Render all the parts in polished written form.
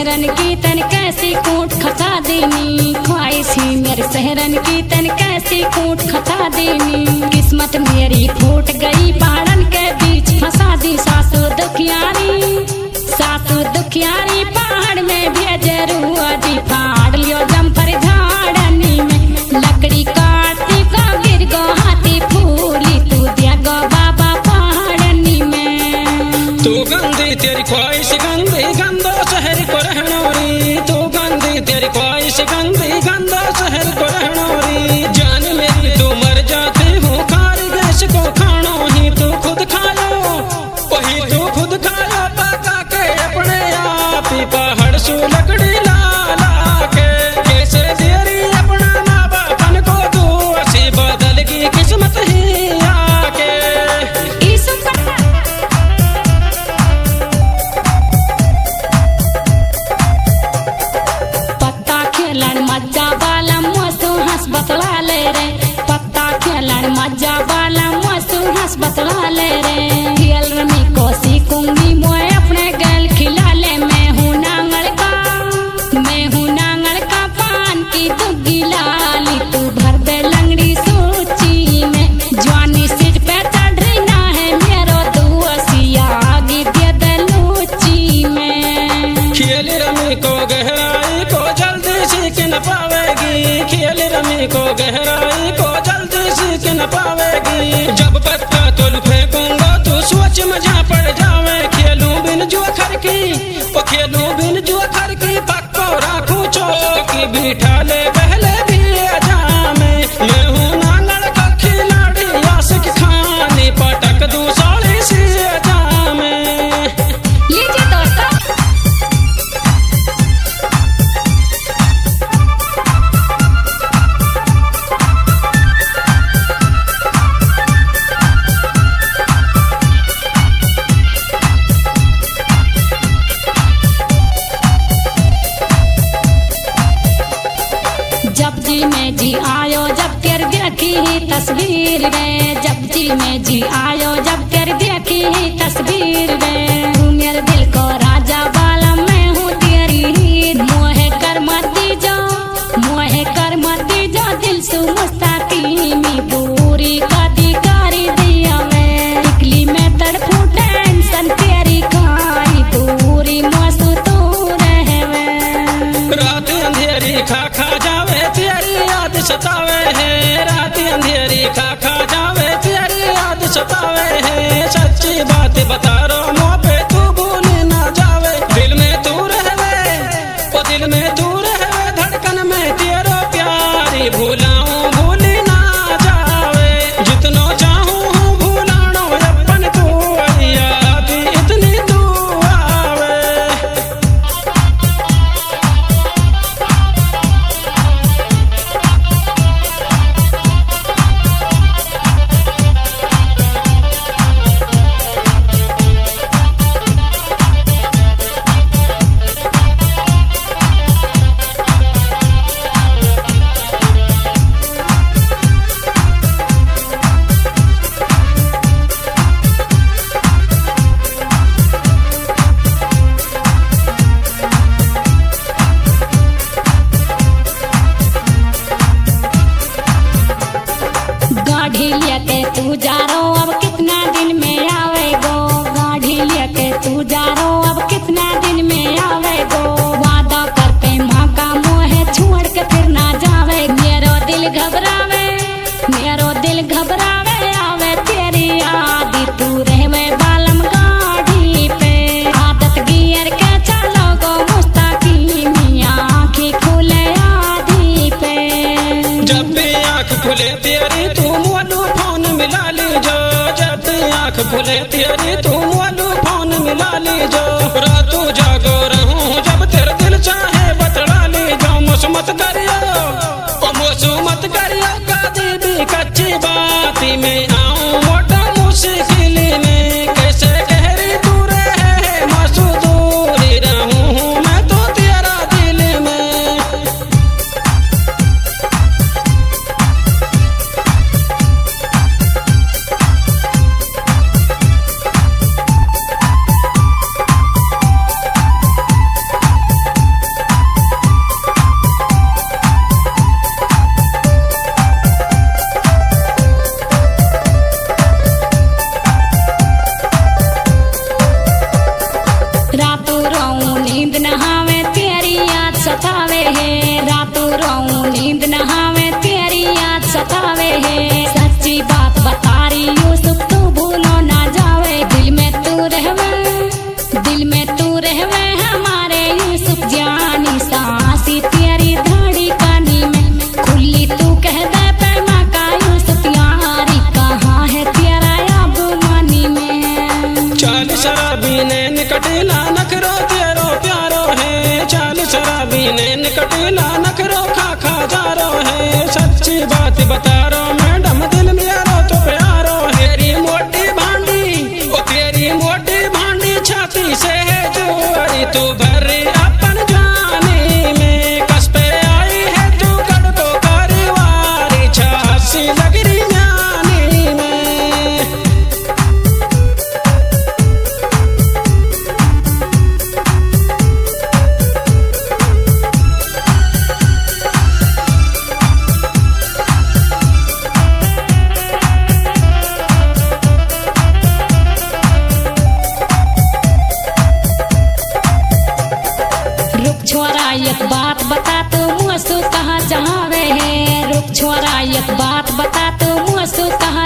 सहरन की तन कैसी कूट खसा देनी, ख्वाहिशी मेरे सहरन की तन कैसी कूट खसा देनी। किस्मत मेरी फूट गई पहाड़न के बीच फंसा दी सासू दुखियारी, सासू दुखियारी पहाड़ में भेजे रुआ दी। फाड़ लियो जम्पर झाड़नी में लकड़ी काटती का गिर गो हाथी फूली, तू दिया गो बाबा पहाड़नी में। तू गंदी तेरी ख्वाहिश गंदी गंदा शहर को रहनोरी, तू गंदी तेरी ख्वाहिश गंदी गंदा शहर को रहनोरी। जान मेरी तू मर जाती हूँ कार गैस को खानो ही तू खुद खायो, वही तू खुद खायो पका के अपने आप ही पहाड़ सु लकड़ी ला ला के। कैसे तेरी अपना माँ बापन को तू ऐसी बदल की किस्मत ही आके। पत्ता खेलन मज्जा बाला मसू हंस बतला ले रे, पत्ता खेलन मज्जा बाला मसू हंस बतला ले रे। खेल रमी को सीखूंगी मोए अपने गल खिला ले, मैं हूँ नांगल का, मैं हूँ नांगल का पान की दुग्गी लाली। तू भर दे लंगड़ी सूची में जवानी सीट पे चढ़ रही ना है मेरो दुआसिया आगे दे दे लूची में। खेल रमी को गहराई को जल्दी सीख न पावेगी, खेल रमी को गहराई को जल्दी सीख न पावेगी। जब पत्ता तुल फेंकूंगा तो सोच मजा पड़ जावे। खेलूं बिन जुआखर की वो खेलूं बिन जुआखर की पक्को राखूं चौकी बिठा ले पहले भी अजा में। मैं हूँ नांगल का खिलाड़ी आशिक खानी पटक दूं साली सी अजा में। लीजिए दोस्तों जब जी में जी आयो जब तेर देखी तस्वीर रे, जब जी में जी आयो जब तेर देखी तस्वीर रे। तू मेरे दिल को राजा वाला मैं हूँ तेरी हीर, मोहे कर मत दीजो, मोहे कर मत दीजो दिल सु मुस्ताकी मी पूरी काती कारी दिया मैं। टिकली में तड़पूं टेंशन तेरी खाई पूरी मसू तू रहवे। रात अंधेरी खा खा जावे तेरी याद सतावे है, रात अंधेरी खा खा जावे तेरी याद सतावे है। सच्ची बात बता रो मुँह पे तू भूल ना जावे। दिल में तू रहवे वो दिल में तू रहवे, धड़कन में तेरो प्यारी भूलाऊं भूल ना जावे। जितनो चाहूं हूँ भूलानो अपन तू याद इतनी तू आवे। गाड़ी लेके तू जा रो अब कितना दिन में आवेगो, गाड़ी लेके तू जा रो अब कितना दिन में आवेगो। वादा करते माँ का मोहे छोड़ के फिर ना जावे। मेरो दिल घबरावे, मेरो दिल घबरावे आवे तेरी याद। तू रहवे बालम गाड़ी पे आदत गियर के चलो गो मुस्ताकी मियाँ आँखें खुले आधी पे। जब भी आँख खुले तेरी तू मोलू फोन मिला लीजो, जब भी आँख खुले तेरी तू मोलू फोन मिला लीजो। रातों जागो रहूं जब तेरा दिल चाहे बतला लीजो। मुझ मत करियो ओ मुझ मत करियो कभी भी कच्ची बाती में आऊं मोटा मुश्किल में। कैसे गहरी तू रहे मसू दूरी रहूं मैं तो तेरा दिल में।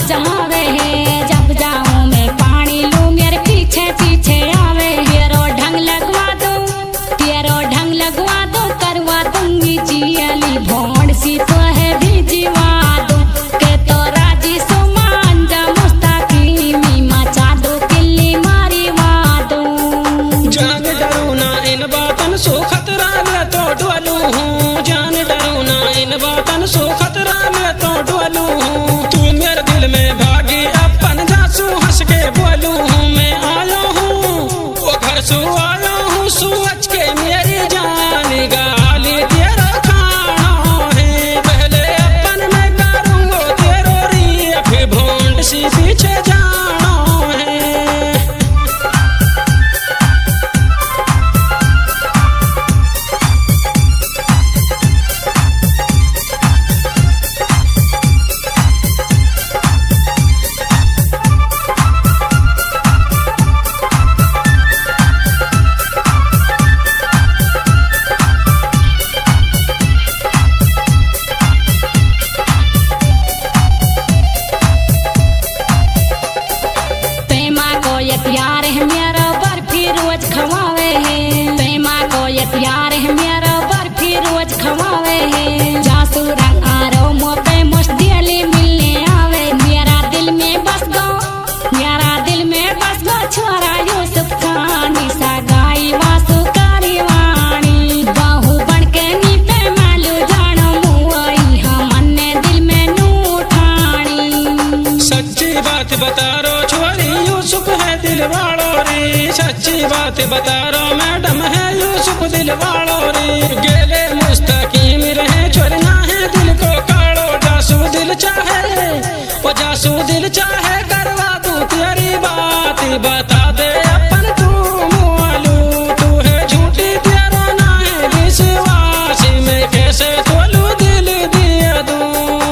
जमावे है। जब जाऊं मैं पानी लूं मेरे पीछे पीछे आवे। तेरो ढंग लगवा दो, तेरो ढंग लगवा दो, करवा दूंगी जियली भोंड सी तो है भी जीवा दो। के तो राजी सुमान जा मुस्ताकीमी मचा दो किल्ली मारी वादो। जान डरो ना इन बातन सो खतरा में तो डोलू हूँ। जान डरो ना इन बातन सो खतरा में तो डोलू हूँ। तू मेरे दिल में भागी अपन जासू हंस के बोलू हूँ। मैं आया हूँ वो घर सो आया हूँ, सोच के मेरी जान गाली तेरा खाना है। पहले अपन मैं करूँगा तेरो री फिर भोंड सी पीछे जाना है। प्यार है मेरा बर्फी रोज खवावे है। प्रेमा को ये प्यार है मेरा बर्फी रोज खवावे है। जासू रंग आरो मोपे मुश्तिली मिलने आवे। मेरा दिल में बस गो, मेरा दिल में बस गो छोरा यूसुफ खानी सा गाई वासु कारी वाणी। बाहु बन के नी पे मालू जानो मुआई हम अन्ने दिल में नू ठाणी। सच्ची बात बता रो छोरी यूसुफ है दिल वालो रे। सच्ची बात बता रो मैडम है यूसुफ दिल वालो रे। गेले मुस्तकीम रहे छोड़ना है दिल को काड़ो। जासू दिल चाहे वो जासू दिल चाहे करवा दूं तेरी बात बता दे अपन तू मुआलू। तू है झूठी तेरा ना है विश्वास में कैसे तोलू दिल दिया दूं।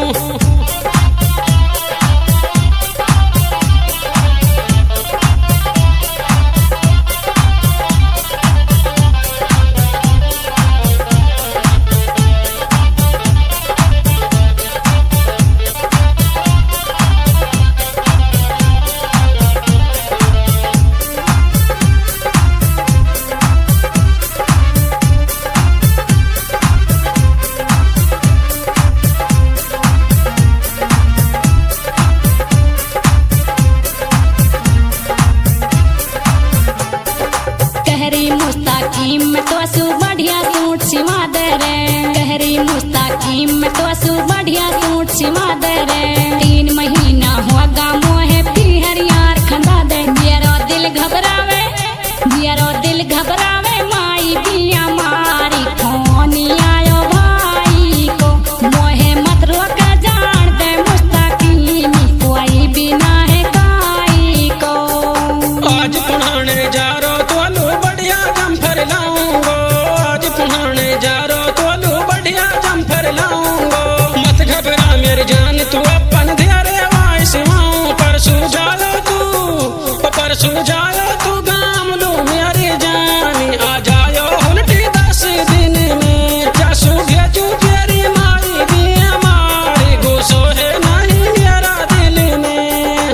कहरी मुस्ताकीम में तो असु बढ़िया सूट सिवा दे रे। कहरी मुस्ताकीम में तो असु बढ़िया सूट सिवा दे रे। 3 महीना होगा मोहे पीहर यार खंदा दे। मेरा दिल घबरावे, मेरा दिल घबरावे माई बिया मारी खोनी आयो भाई को। मोहे मत रोक जान दे मुस्ताकीमी कोई भी ना है काई को। आज पुराने जा रो तोलू बढ़िया जम्फर लाऊंगो। आज पुराने जा रो तोलू बढ़िया जम्फर लाऊंगो। मत घबरा मेरी जान तू अपन ध्यारे वाइस वाऊं। परसों जायो तू गाम लो मेरी जान। आ जायो उल्टी 10 दिन में। जासू भेजू तेरी मारी दिया मारी गुस्सो है नहीं मेरा दिल में।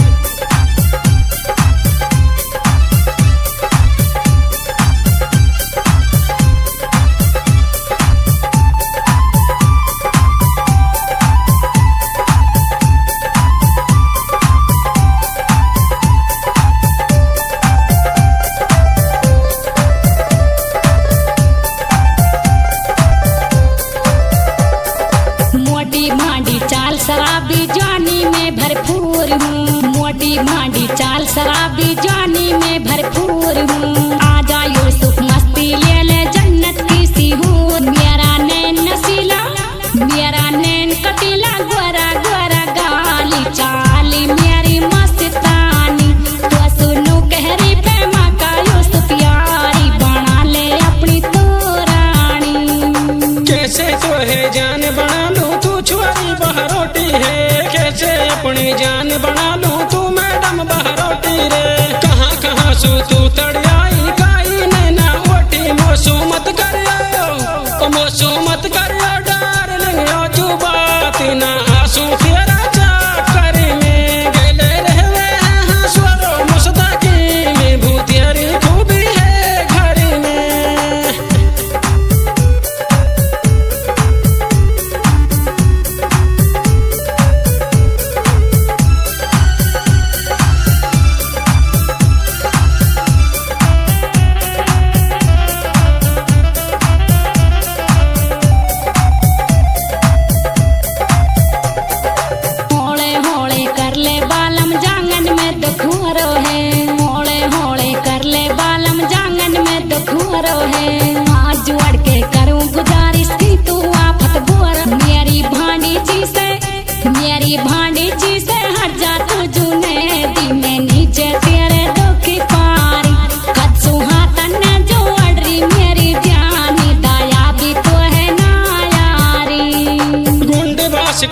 मोटी भांडी चाल शराबी जानी में भरपूर हूँ। मोटी भांडी चाल शराबी जानी में भरपूर हूँ। आजा यूसुफ मस्ती ले ले जन्नत की सी हूँ। मेरा नैन नसीला, मेरा नैन कटीला, गोरा गोरा गाली चाली मेरी मस्तानी। तो सुनो कहरी पे माँ का यूसुफ यारी बना ले अपनी तो रानी। कैसे तो है जान बना लूं तू छोरी बहरोटी है। कैसे अपनी जान बना लूं तू मैडम बहरोटी रे। कहाँ कहाँ सू तू तड़ियाई गाई नैना ओटी। मोसू मत करियो, मोसू मत करियो डार्लिंग। जो बात ना आंसू तेरा चक्कर में।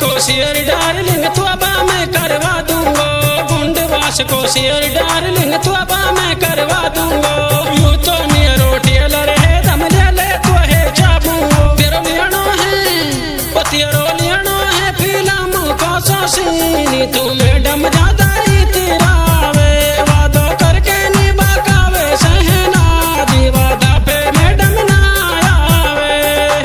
को शेयर डार्लिंग तो अब मैं करवा दूंगा, गुंडवास को शेयर डार्लिंग तो अब मैं करवा दूंगा। यूं तो मेरो टेलर है दम ले ले तो है चाबू, तेरो लेना है ओ तेरो लेना है फिल्म को सोसीनी, तू मैडम ज्यादा ही तेरा वे वादो करके निभावे सहना जी, वादा पे मैडम ना आवे।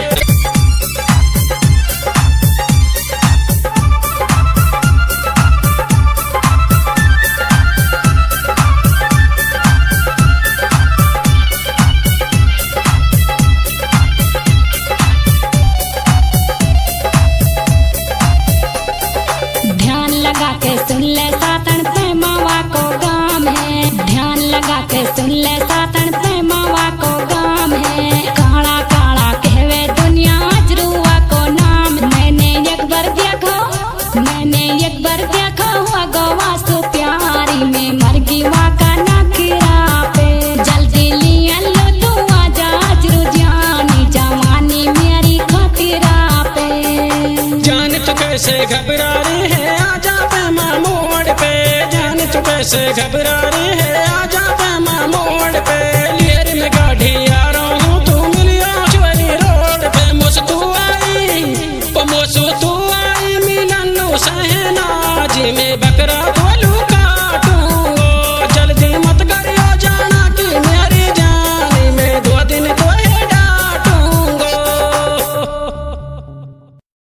ध्यान लगा के सुन ले सातन पे मावा को गाम है, ध्यान लगा के सुन ले सातन पे मावा को गाम है। काला काला कहवे दुनिया अजरुआ को नाम, मैंने एक बार देखा हुआ गवा सो प्यारी में मर गई वहाँ का नखरा पे। जल्दी लिया लो तू आजा अजरू जानी, जवानी मेरी खतरा पे। जान तू कैसे घबरा रही है आजा पे मोड़ पे, जान तू कैसे घबरा रही है आजा पे मोड़ पे। लेर में गाड़ी आ रहा हूँ तू मिलिया चोरी रोड पे, मोस तू आई मिलन लो सहना जी में।